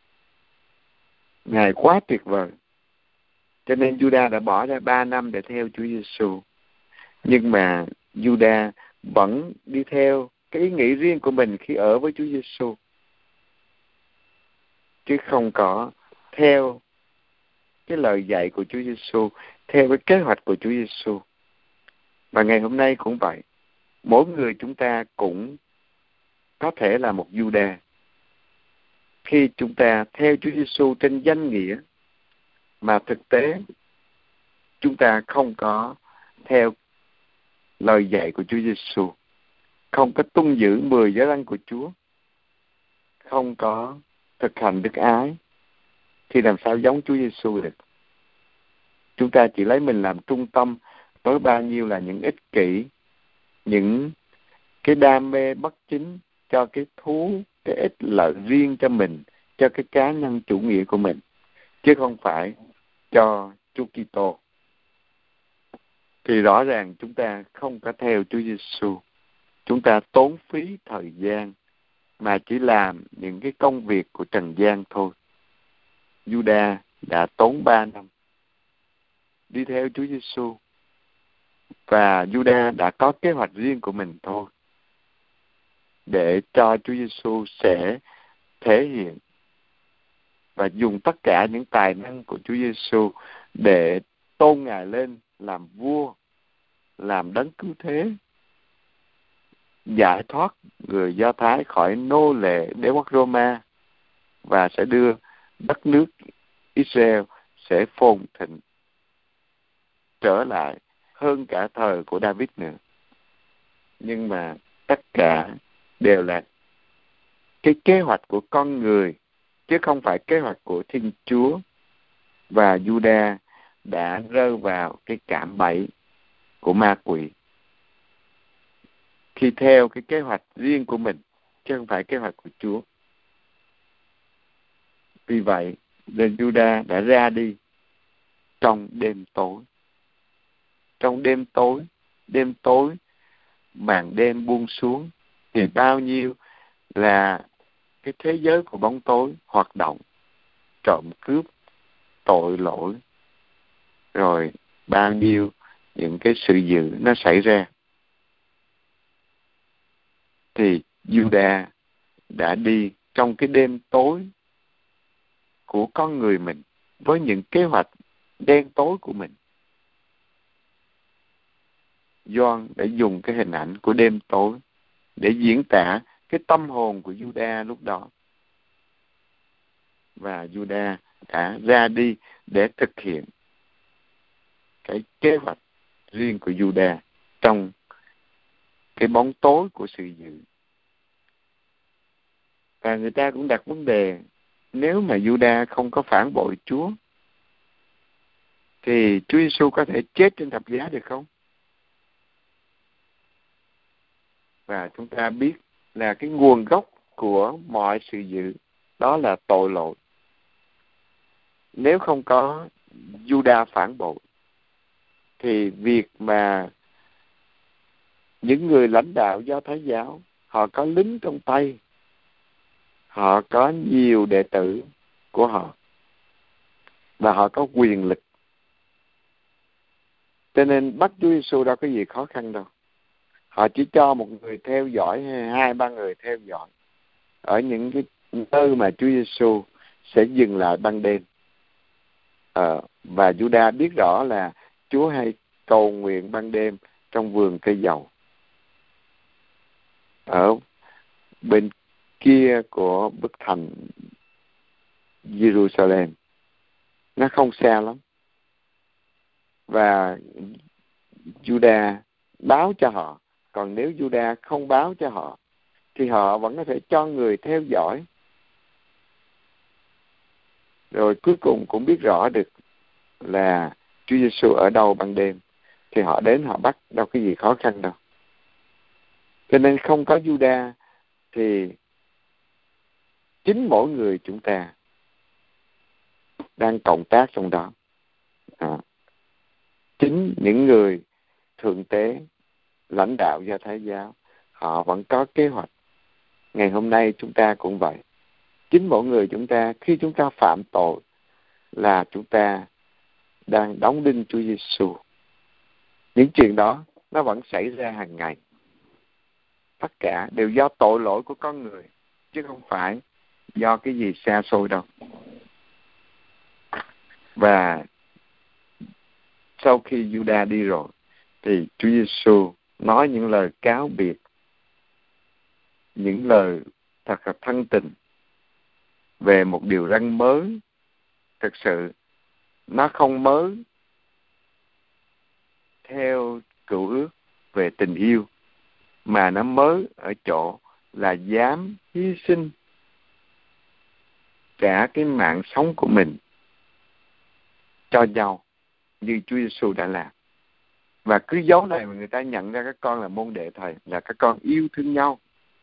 Speaker 1: Ngài quá tuyệt vời. Cho nên Juda đã bỏ ra ba năm để theo Chúa Giêsu. Nhưng mà Juda vẫn đi theo cái ý nghĩ riêng của mình khi ở với Chúa Giêsu, chứ không có theo cái lời dạy của Chúa Giêsu, theo cái kế hoạch của Chúa Giêsu. Và ngày hôm nay cũng vậy. Mỗi người chúng ta cũng có thể là một Juda. Khi chúng ta theo Chúa Giêsu trên danh nghĩa, mà thực tế chúng ta không có theo lời dạy của Chúa Giêsu, không có tuân giữ mười giới răn của Chúa, không có thực hành đức ái, thì làm sao giống Chúa Giêsu được? Chúng ta chỉ lấy mình làm trung tâm, với bao nhiêu là những ích kỷ, những cái đam mê bất chính cho cái thú, cái ích lợi riêng cho mình, cho cái cá nhân chủ nghĩa của mình, chứ không phải cho Chúa Kitô. Thì rõ ràng chúng ta không có theo Chúa Giêsu. Chúng ta tốn phí thời gian mà chỉ làm những cái công việc của trần gian thôi. Juda đã tốn ba năm đi theo Chúa Giêsu, và Juda đã có kế hoạch riêng của mình thôi, để cho Chúa Giêsu sẽ thể hiện và dùng tất cả những tài năng của Chúa Giêsu để tôn Ngài lên làm vua, làm đấng cứu thế, giải thoát người Do Thái khỏi nô lệ đế quốc Roma, và sẽ đưa đất nước Israel sẽ phồn thịnh trở lại hơn cả thời của David nữa. Nhưng mà tất cả đều là cái kế hoạch của con người, chứ không phải kế hoạch của Thiên Chúa. Và Juda đã rơi vào cái cạm bẫy của ma quỷ khi theo cái kế hoạch riêng của mình, chứ không phải kế hoạch của Chúa. Vì vậy nên Juda đã ra đi trong đêm tối. Trong đêm tối, đêm tối, màn đêm buông xuống, thì bao nhiêu là cái thế giới của bóng tối hoạt động, trộm cướp, tội lỗi, rồi bao nhiêu những cái sự dữ nó xảy ra. Thì Juda đã đi trong cái đêm tối của con người mình, với những kế hoạch đen tối của mình. Gioan đã dùng cái hình ảnh của đêm tối để diễn tả cái tâm hồn của Juda lúc đó. Và Juda đã ra đi để thực hiện cái kế hoạch riêng của Juda trong cái bóng tối của sự dữ. Và người ta cũng đặt vấn đề, nếu mà Juda không có phản bội Chúa thì Chúa Giêsu có thể chết trên thập giá được không? Và chúng ta biết là cái nguồn gốc của mọi sự dữ đó là tội lỗi. Nếu không có Juda phản bội thì việc mà những người lãnh đạo Do Thái giáo, họ có lính trong tay, họ có nhiều đệ tử của họ và họ có quyền lực, cho nên bắt Chúa Giêsu đâu có gì khó khăn đâu. Họ chỉ cho một người theo dõi hay hai ba người theo dõi ở những cái nơi mà Chúa Giêsu sẽ dừng lại ban đêm. Ờ, và Juda biết rõ là Chúa hay cầu nguyện ban đêm trong vườn cây dầu ở bên kia của bức thành Jerusalem. Nó không xa lắm. Và Juda báo cho họ. Còn nếu Juda không báo cho họ thì họ vẫn có thể cho người theo dõi. Rồi cuối cùng cũng biết rõ được là Chúa Giêsu ở đâu ban đêm thì họ đến họ bắt, đâu có gì khó khăn đâu. Cho nên không có Juda thì chính mỗi người chúng ta đang cộng tác trong đó. À, chính những người thượng tế, lãnh đạo Do Thái giáo, họ vẫn có kế hoạch. Ngày hôm nay chúng ta cũng vậy. Chính mỗi người chúng ta, khi chúng ta phạm tội là chúng ta đang đóng đinh Chúa Giêsu. Những chuyện đó nó vẫn xảy ra hàng ngày. Tất cả đều do tội lỗi của con người, chứ không phải do cái gì xa xôi đâu. Và sau khi Juda đi rồi thì Chúa Giêsu nói những lời cáo biệt, những lời thật là thân tình về một điều răn mới. Thực sự nó không mới theo cựu ước về tình yêu, mà nó mới ở chỗ là dám hy sinh cả cái mạng sống của mình cho nhau như Chúa Giêsu đã làm. Và cứ dấu này mà người ta nhận ra các con là môn đệ Thầy, là các con yêu thương nhau.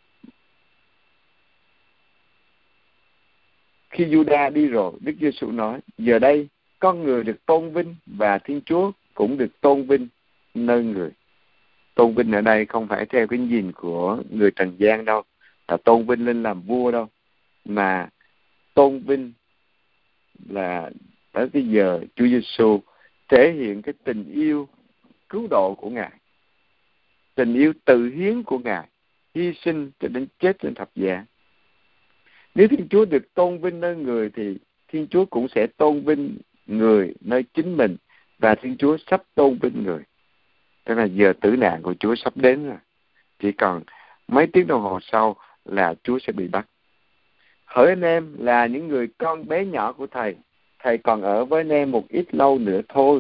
Speaker 1: Khi Juda đi rồi, Đức Giêsu nói, giờ đây con người được tôn vinh và Thiên Chúa cũng được tôn vinh nơi người. Tôn vinh ở đây không phải theo cái nhìn của người trần gian đâu, là tôn vinh lên làm vua đâu, mà tôn vinh là tới cái giờ Chúa Giêsu thể hiện cái tình yêu cứu độ của Ngài, tình yêu tự hiến của Ngài, hy sinh cho đến chết trên thập giá. Nếu Thiên Chúa được tôn vinh nơi người thì Thiên Chúa cũng sẽ tôn vinh người nơi chính mình, và Thiên Chúa sắp tôn vinh người. Tức là giờ tử nạn của Chúa sắp đến rồi. Chỉ còn mấy tiếng đồng hồ sau là Chúa sẽ bị bắt. Hỡi anh em là những người con bé nhỏ của Thầy, Thầy còn ở với anh em một ít lâu nữa thôi.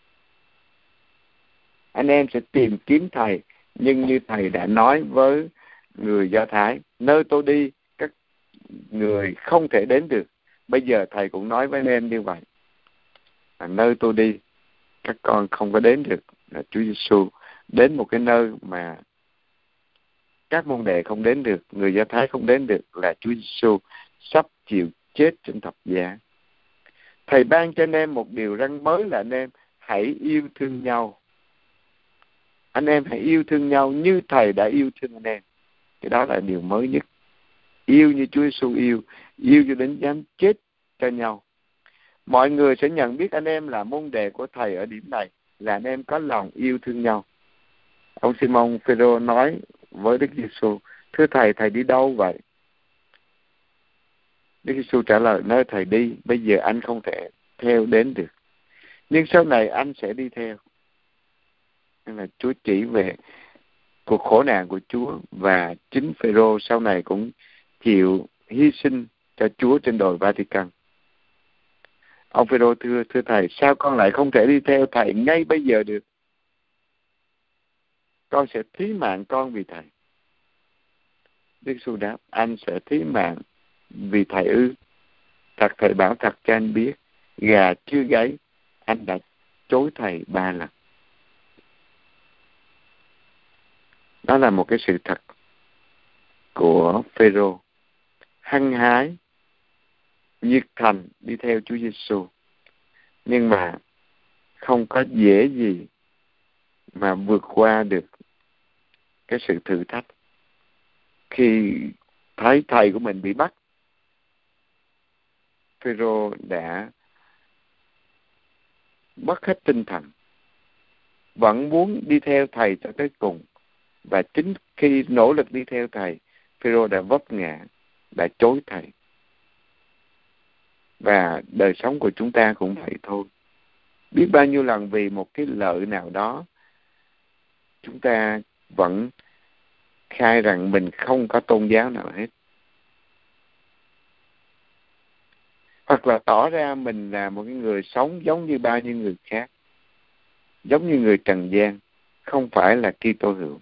Speaker 1: Anh em sẽ tìm kiếm Thầy, nhưng như Thầy đã nói với người Do Thái, nơi tôi đi các người không thể đến được. Bây giờ Thầy cũng nói với anh em như vậy, à, nơi tôi đi các con không có đến được. Là Chúa Giêsu đến một cái nơi mà các môn đệ không đến được, người Do Thái không đến được, là Chúa Giêsu sắp chịu chết trên thập giá. Thầy ban cho anh em một điều răn mới là anh em hãy yêu thương nhau. Anh em hãy yêu thương nhau như Thầy đã yêu thương anh em. Cái đó là điều mới nhất. Yêu như Chúa Giêsu yêu, yêu cho đến dám chết cho nhau. Mọi người sẽ nhận biết anh em là môn đệ của Thầy ở điểm này, là anh em có lòng yêu thương nhau. Ông Simon Phêrô nói với Đức Giêsu, thưa Thầy, Thầy đi đâu vậy? Đức Giêsu trả lời, nơi Thầy đi, bây giờ anh không thể theo đến được. nhưng sau này anh sẽ đi theo. Nên là Chúa chỉ về cuộc khổ nạn của Chúa, và chính Phêrô sau này cũng chịu hy sinh cho Chúa trên đồi Vatican. Ông Phêrô thưa thưa thầy, sao con lại không thể đi theo thầy ngay bây giờ được? Con sẽ thí mạng con vì thầy. Đức Giêsu đáp, anh sẽ thí mạng vì thầy ư? Thật thầy bảo thật cho anh biết, gà chưa gáy, anh đã chối thầy ba lần. Đó là một cái sự thật của Phêrô, hăng hái, nhiệt thành đi theo Chúa Giêsu, nhưng mà không có dễ gì mà vượt qua được cái sự thử thách. Khi thấy thầy của mình bị bắt, Phêrô đã mất hết tinh thần, vẫn muốn đi theo thầy cho tới cùng. Và chính khi nỗ lực đi theo thầy, Phêrô đã vấp ngã, đã chối thầy. Và đời sống của chúng ta cũng vậy thôi. Biết bao nhiêu lần vì một cái lợi nào đó, chúng ta vẫn khai rằng mình không có tôn giáo nào hết. Hoặc là tỏ ra mình là một cái người sống giống như bao nhiêu người khác, giống như người trần gian, không phải là Kitô hữu.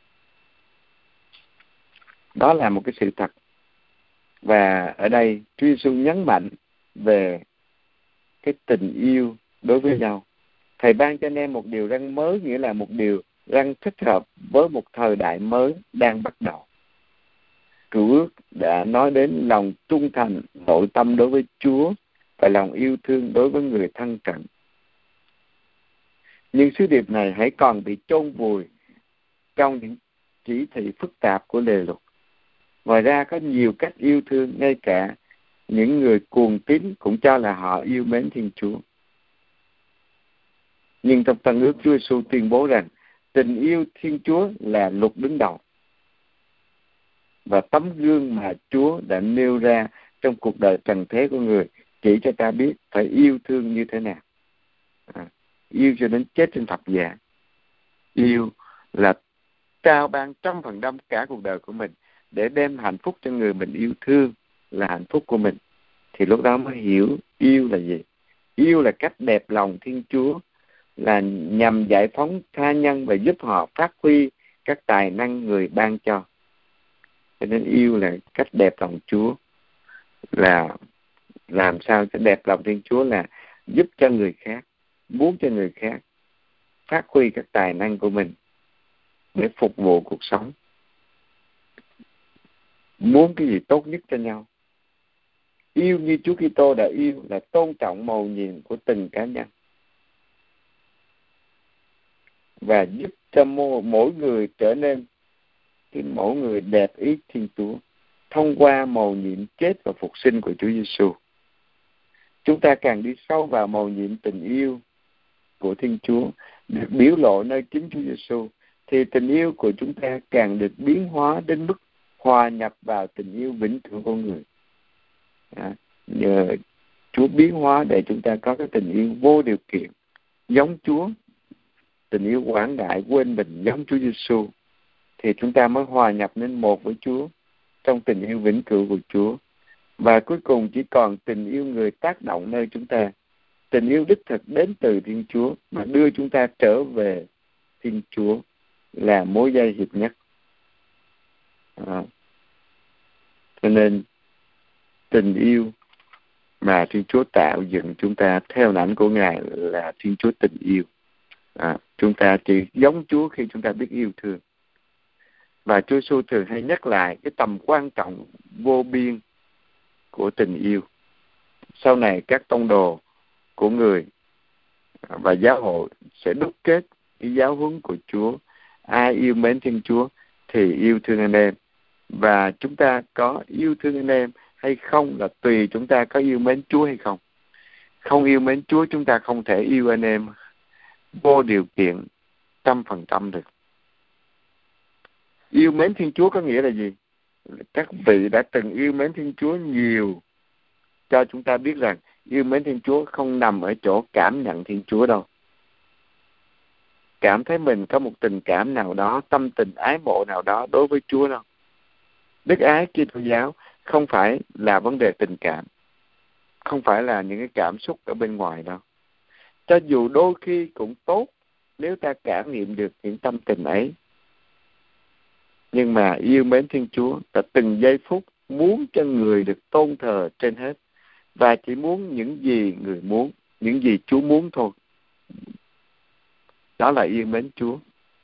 Speaker 1: Đó là một cái sự thật. Và ở đây Chúa Giêsu nhấn mạnh về cái tình yêu đối với nhau. Thầy ban cho anh em một điều răn mới, nghĩa là một điều răn thích hợp với một thời đại mới đang bắt đầu. Cựu ước đã nói đến lòng trung thành, nội tâm đối với Chúa và lòng yêu thương đối với người thân cận. Nhưng sứ điệp này hãy còn bị chôn vùi trong những chỉ thị phức tạp của lề luật. Ngoài ra có nhiều cách yêu thương, ngay cả những người cuồng tín cũng cho là họ yêu mến Thiên Chúa. Nhưng trong Tân ước, Chúa Giêsu tuyên bố rằng tình yêu Thiên Chúa là luật đứng đầu, và tấm gương mà Chúa đã nêu ra trong cuộc đời trần thế của người chỉ cho ta biết phải yêu thương như thế nào. À, yêu cho đến chết trên thập giá. Yêu là trao ban trăm phần trăm cả cuộc đời của mình để đem hạnh phúc cho người mình yêu thương là hạnh phúc của mình. Thì lúc đó mới hiểu yêu là gì. Yêu là cách đẹp lòng Thiên Chúa, là nhằm giải phóng tha nhân và giúp họ phát huy các tài năng người ban cho. Cho nên yêu là cách đẹp lòng Chúa, là làm sao cho đẹp lòng Thiên Chúa là giúp cho người khác, muốn cho người khác phát huy các tài năng của mình để phục vụ cuộc sống. Muốn cái gì tốt nhất cho nhau. Yêu như Chúa Kitô đã yêu là tôn trọng mầu nhiệm của từng cá nhân, và giúp cho mỗi người trở nên cái mỗi người đẹp ý Thiên Chúa thông qua mầu nhiệm chết và phục sinh của Chúa Giêsu. Chúng ta càng đi sâu vào mầu nhiệm tình yêu của Thiên Chúa được biểu lộ nơi chính Chúa Giêsu, thì tình yêu của chúng ta càng được biến hóa đến mức hòa nhập vào tình yêu vĩnh cửu của người. À, nhờ Chúa biến hóa để chúng ta có cái tình yêu vô điều kiện giống Chúa, tình yêu quảng đại quên mình giống Chúa Giêsu, thì chúng ta mới hòa nhập nên một với Chúa trong tình yêu vĩnh cửu của Chúa. Và cuối cùng chỉ còn tình yêu người tác động nơi chúng ta, tình yêu đích thực đến từ Thiên Chúa mà đưa chúng ta trở về Thiên Chúa là mối dây hiệp nhất. À, cho nên tình yêu mà Thiên Chúa tạo dựng chúng ta theo hình ảnh của Ngài là Thiên Chúa tình yêu. À, chúng ta chỉ giống Chúa khi chúng ta biết yêu thương. Và Chúa Giêsu thường hay nhắc lại cái tầm quan trọng vô biên của tình yêu. Sau này các tông đồ của người và giáo hội sẽ đúc kết cái giáo huấn của Chúa. Ai yêu mến Thiên Chúa thì yêu thương anh em. Và chúng ta có yêu thương anh em hay không là tùy chúng ta có yêu mến Chúa hay không. Không yêu mến Chúa, chúng ta không thể yêu anh em vô điều kiện trăm phần trăm được. Yêu mến Thiên Chúa có nghĩa là gì? Các vị đã từng yêu mến Thiên Chúa nhiều cho chúng ta biết rằng yêu mến Thiên Chúa không nằm ở chỗ cảm nhận Thiên Chúa đâu. Cảm thấy mình có một tình cảm nào đó, tâm tình ái mộ nào đó đối với Chúa đâu. Đức ái Kitô giáo không phải là vấn đề tình cảm, không phải là những cái cảm xúc ở bên ngoài đâu. Cho dù đôi khi cũng tốt nếu ta cảm nghiệm được những tâm tình ấy. Nhưng mà yêu mến Thiên Chúa là từng giây phút muốn cho người được tôn thờ trên hết. Và chỉ muốn những gì người muốn, những gì Chúa muốn thôi. Đó là yêu mến Chúa.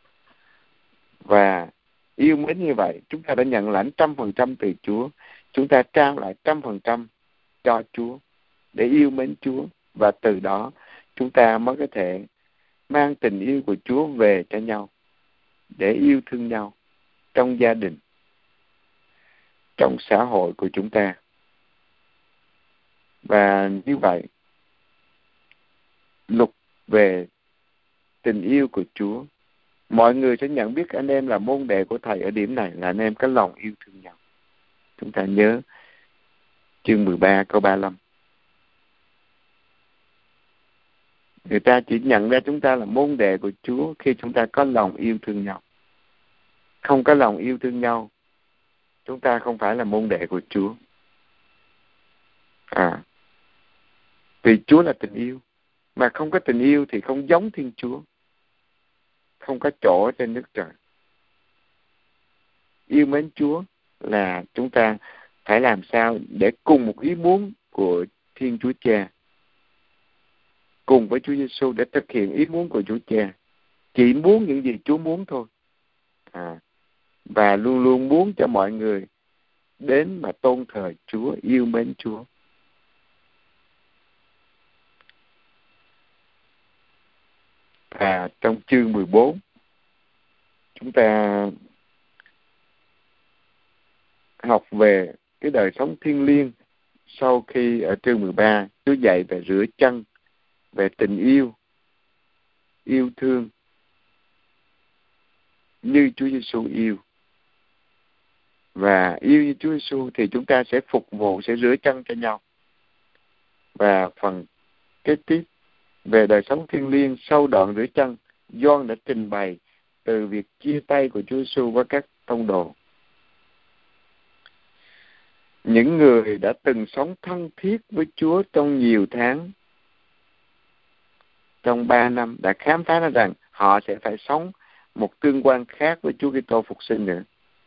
Speaker 1: Và yêu mến như vậy, chúng ta đã nhận lãnh trăm phần trăm từ Chúa. Chúng ta trao lại trăm phần trăm cho Chúa để yêu mến Chúa. Và từ đó chúng ta mới có thể mang tình yêu của Chúa về cho nhau, để yêu thương nhau trong gia đình, trong xã hội của chúng ta. Và như vậy, luật về tình yêu của Chúa, mọi người sẽ nhận biết anh em là môn đệ của Thầy ở điểm này, là anh em có lòng yêu thương nhau. Chúng ta nhớ chương mười ba câu ba mươi lăm. Người ta chỉ nhận ra chúng ta là môn đệ của Chúa khi chúng ta có lòng yêu thương nhau. Không có lòng yêu thương nhau, chúng ta không phải là môn đệ của Chúa. À, vì Chúa là tình yêu, mà không có tình yêu thì không giống Thiên Chúa, không có chỗ ở trên nước trời. Yêu mến Chúa là chúng ta phải làm sao để cùng một ý muốn của Thiên Chúa Cha, cùng với Chúa Giêsu để thực hiện ý muốn của Chúa Cha. Chỉ muốn những gì Chúa muốn thôi. À, và luôn luôn muốn cho mọi người đến mà tôn thờ Chúa, yêu mến Chúa. Và trong chương mười bốn, chúng ta học về cái đời sống thiêng liêng. Sau khi ở chương mười ba, Chúa dạy về rửa chân, về tình yêu, yêu thương như Chúa Giêsu yêu. Và yêu như Chúa Giêsu thì chúng ta sẽ phục vụ, sẽ rửa chân cho nhau. Và phần kế tiếp về đời sống thiêng liêng sau đoạn rửa chân, Gioan đã trình bày từ việc chia tay của Chúa Giêsu với các tông đồ. Những người đã từng sống thân thiết với Chúa trong nhiều tháng, trong ba năm, đã khám phá ra rằng họ sẽ phải sống một tương quan khác với Chúa Kitô phục sinh nữa.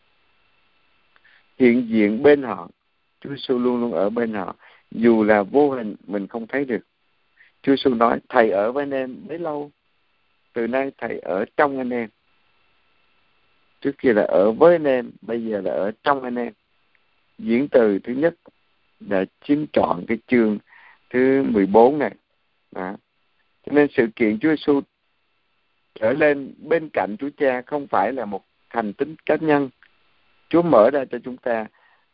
Speaker 1: Hiện diện bên họ, Chúa Giêsu luôn luôn ở bên họ, dù là vô hình mình không thấy được. Chúa Giêsu nói, Thầy ở với anh em bấy lâu, từ nay Thầy ở trong anh em. Trước kia là ở với anh em, bây giờ là ở trong anh em. Diễn từ thứ nhất đã chiếm trọn cái chương thứ mười bốn này. Đó. Cho nên sự kiện Chúa Giêsu trở lên bên cạnh Chúa Cha không phải là một hành tính cá nhân. Chúa mở ra cho chúng ta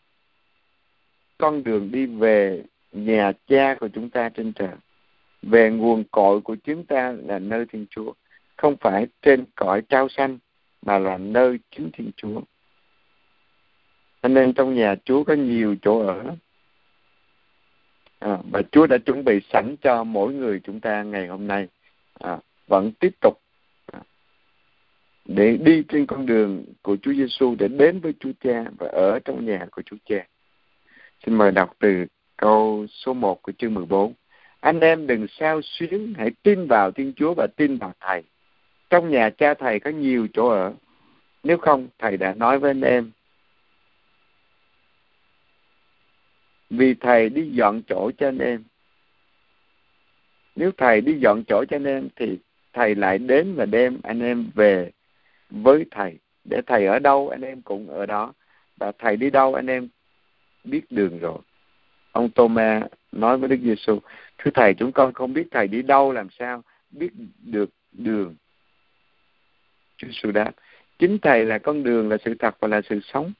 Speaker 1: con đường đi về nhà Cha của chúng ta trên trời, về nguồn cội của chúng ta là nơi Thiên Chúa, không phải trên cõi trao sanh mà là nơi chính Thiên Chúa. Cho nên trong nhà Chúa có nhiều chỗ ở lắm. À, và Chúa đã chuẩn bị sẵn cho mỗi người chúng ta ngày hôm nay à, vẫn tiếp tục à, để đi trên con đường của Chúa Giêsu, để đến với Chúa Cha và ở trong nhà của Chúa Cha. Xin mời đọc từ câu số một của chương mười bốn. Anh em đừng sao xuyến, hãy tin vào Thiên Chúa và tin vào Thầy. Trong nhà Cha Thầy có nhiều chỗ ở. Nếu không, Thầy đã nói với anh em. Vì Thầy đi dọn chỗ cho anh em. Nếu Thầy đi dọn chỗ cho anh em thì Thầy lại đến và đem anh em về với Thầy. Để Thầy ở đâu anh em cũng ở đó. Và Thầy đi đâu anh em biết đường rồi. Ông Tô-ma nói với Đức Giêsu, thưa Thầy, chúng con không biết Thầy đi đâu, làm sao biết được đường. Chúa Giêsu đáp, chính Thầy là con đường, là sự thật và là sự sống.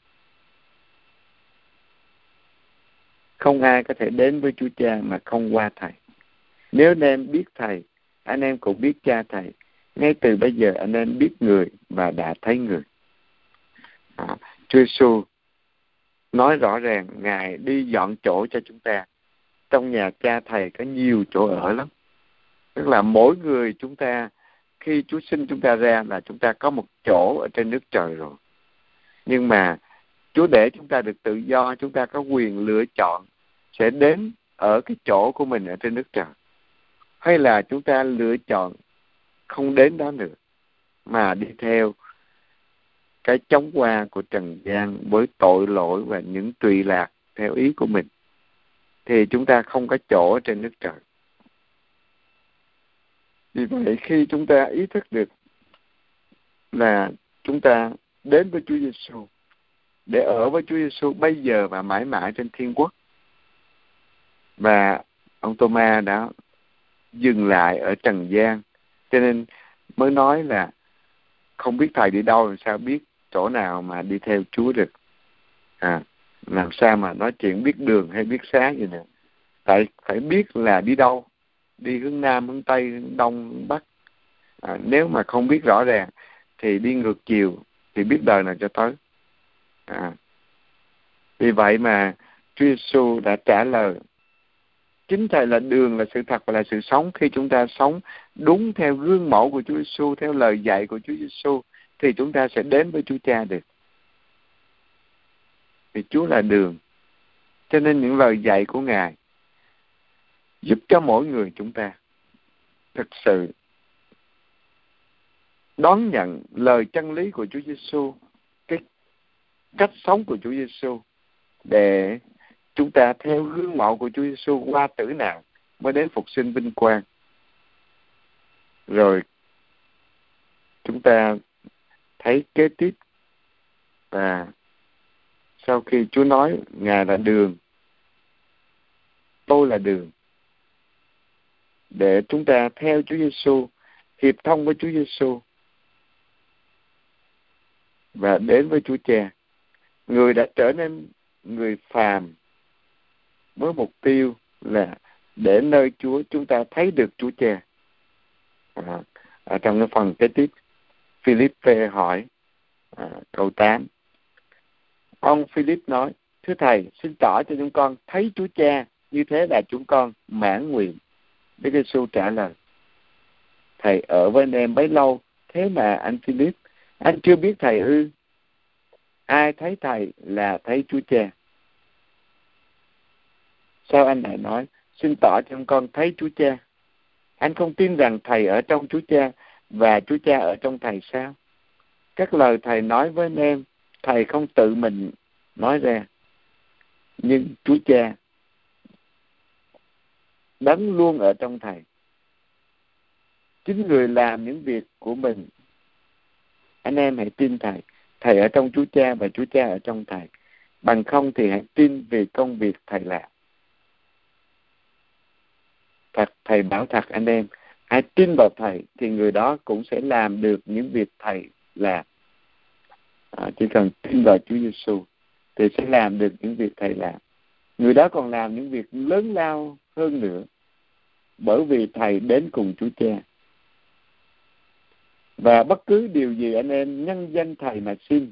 Speaker 1: Không ai có thể đến với Chúa Cha mà không qua Thầy. Nếu anh em biết Thầy, anh em cũng biết Cha Thầy. Ngay từ bây giờ anh em biết người và đã thấy người. À, Chúa Giêsu nói rõ ràng Ngài đi dọn chỗ cho chúng ta. trong nhà cha thầy có nhiều chỗ ở lắm. Tức là mỗi người chúng ta, khi Chúa sinh chúng ta ra là chúng ta có một chỗ ở trên nước trời rồi. Nhưng mà Chúa để chúng ta được tự do, chúng ta có quyền lựa chọn sẽ đến ở cái chỗ của mình ở trên nước trời. Hay là chúng ta lựa chọn không đến đó nữa, mà đi theo cái chóng qua của trần gian với tội lỗi và những tùy lạc theo ý của mình, thì chúng ta không có chỗ trên nước trời. Vì vậy khi chúng ta ý thức được là chúng ta đến với Chúa Giêsu để ở với Chúa Giêsu bây giờ và mãi mãi trên thiên quốc, và ông Tô-ma đã dừng lại ở trần gian, cho nên mới nói là không biết thầy đi đâu, làm sao biết chỗ nào mà đi theo Chúa được. À, làm sao mà nói chuyện biết đường hay biết xá gì nữa. Tại phải biết là đi đâu, đi hướng Nam, hướng Tây, hướng Đông, hướng Bắc. À, nếu mà không biết rõ ràng thì đi ngược chiều thì biết đời nào cho tới. À, vì vậy mà Chúa Giêsu đã trả lời: chính Thầy là đường, là sự thật và là sự sống. Khi chúng ta sống đúng theo gương mẫu của Chúa Giêsu, theo lời dạy của Chúa Giêsu, thì chúng ta sẽ đến với Chúa Cha được. Vì Chúa là đường. Cho nên những lời dạy của Ngài giúp cho mỗi người chúng ta thực sự đón nhận lời chân lý của Chúa Giêsu, cái cách sống của Chúa Giêsu, để chúng ta theo gương mẫu của Chúa Giêsu qua tử nạn mới đến phục sinh vinh quang. Rồi chúng ta thấy kế tiếp, và sau khi Chúa nói Ngài là đường, tôi là đường, để chúng ta theo Chúa Giêsu, hiệp thông với Chúa Giêsu và đến với Chúa Cha. Người đã trở nên người phàm với mục tiêu là để nơi Chúa chúng ta thấy được Chúa Cha. À, ở trong cái phần kế tiếp, Philippe hỏi à, câu tám. Ông Philip nói: thưa Thầy, xin tỏ cho chúng con thấy Chúa Cha, như thế là chúng con mãn nguyện. Đức Giêsu trả lời: Thầy ở với anh em bấy lâu, thế mà anh Philip, anh chưa biết Thầy ư? Ai thấy Thầy là thấy Chúa Cha. Sao anh lại nói xin tỏ cho con thấy Chúa Cha? Anh không tin rằng Thầy ở trong Chúa Cha và Chúa Cha ở trong Thầy sao? Các lời Thầy nói với anh em, Thầy không tự mình nói ra, nhưng Chúa Cha đấng luôn ở trong Thầy. Chính người làm những việc của mình. Anh em hãy tin Thầy. Thầy ở trong Chúa Cha và Chúa Cha ở trong Thầy. Bằng không thì hãy tin về công việc Thầy làm. Thật, Thầy bảo thật anh em, ai tin vào Thầy thì người đó cũng sẽ làm được những việc Thầy làm. À, chỉ cần tin vào Chúa Giêsu thì sẽ làm được những việc Thầy làm. Người đó còn làm những việc lớn lao hơn nữa, bởi vì Thầy đến cùng Chúa Cha. Và bất cứ điều gì anh em nhân danh Thầy mà xin,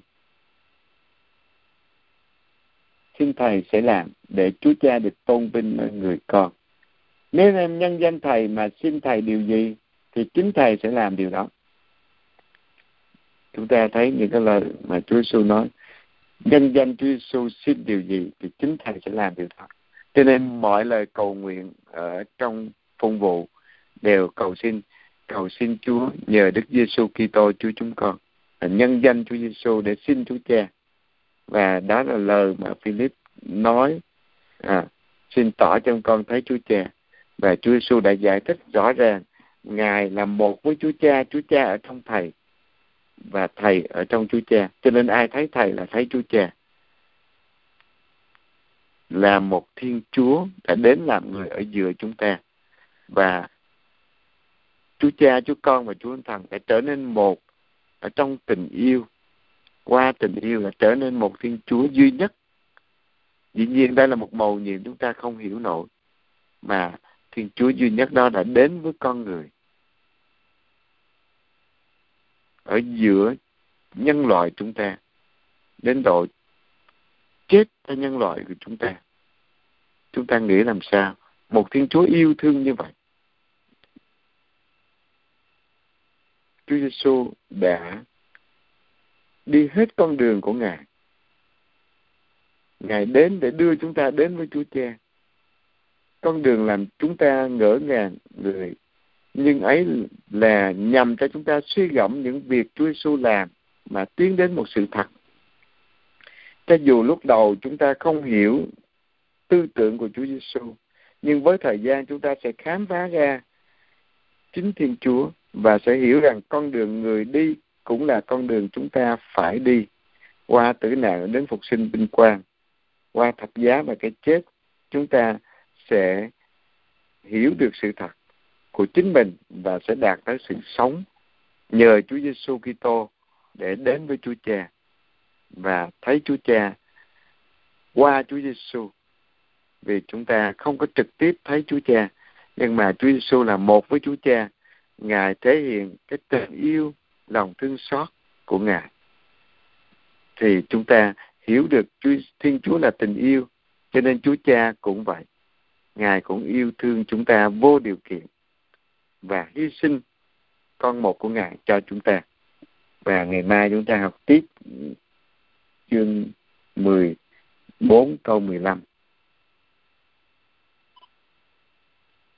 Speaker 1: xin Thầy sẽ làm để Chúa Cha được tôn vinh ở người con. Nếu anh em nhân danh Thầy mà xin Thầy điều gì thì chính Thầy sẽ làm điều đó. Chúng ta thấy những cái lời mà Chúa Giêsu nói, nhân danh Chúa Giêsu xin điều gì thì chính Thầy sẽ làm điều đó. Cho nên mọi lời cầu nguyện ở trong phụng vụ đều cầu xin cầu xin Chúa nhờ Đức Giêsu Kitô Chúa chúng con, nhân danh Chúa Giêsu để xin Chúa Cha. Và đó là lời mà Philip nói, à, xin tỏ cho con thấy Chúa Cha. Và Chúa Giêsu đã giải thích rõ ràng Ngài là một với Chúa Cha, Chúa Cha ở trong Thầy và Thầy ở trong Chúa Cha. Cho nên ai thấy Thầy là thấy Chúa Cha. Là một Thiên Chúa đã đến làm người ở giữa chúng ta. Và Chúa Cha, Chúa Con và Chúa Thánh Thần đã trở nên một ở trong tình yêu. Qua tình yêu là trở nên một Thiên Chúa duy nhất. Dĩ nhiên đây là một mầu nhiệm chúng ta không hiểu nổi, mà Thiên Chúa duy nhất đó đã đến với con người ở giữa nhân loại chúng ta, đến độ chết cho nhân loại của chúng ta. Chúng ta nghĩ làm sao một Thiên Chúa yêu thương như vậy. Chúa Giêsu đã đi hết con đường của Ngài. Ngài đến để đưa chúng ta đến với Chúa Cha. Con đường làm chúng ta ngỡ ngàng người, nhưng ấy là nhằm cho chúng ta suy gẫm những việc Chúa Giêsu làm mà tiến đến một sự thật. Cho dù lúc đầu chúng ta không hiểu tư tưởng của Chúa Giêsu, nhưng với thời gian chúng ta sẽ khám phá ra chính Thiên Chúa và sẽ hiểu rằng con đường người đi cũng là con đường chúng ta phải đi, qua tử nạn đến phục sinh vinh quang, qua thập giá và cái chết. Chúng ta sẽ hiểu được sự thật của chính mình và sẽ đạt tới sự sống nhờ Chúa Giêsu Kitô để đến với Chúa Cha và thấy Chúa Cha qua Chúa Giêsu. Vì chúng ta không có trực tiếp thấy Chúa Cha, nhưng mà Chúa Giêsu là một với Chúa Cha. Ngài thể hiện cái tình yêu, lòng thương xót của Ngài. Thì chúng ta hiểu được Chúa, Thiên Chúa là tình yêu, cho nên Chúa Cha cũng vậy. Ngài cũng yêu thương chúng ta vô điều kiện và hy sinh con một của Ngài cho chúng ta. Và ngày mai chúng ta học tiếp chương mười bốn câu mười lăm.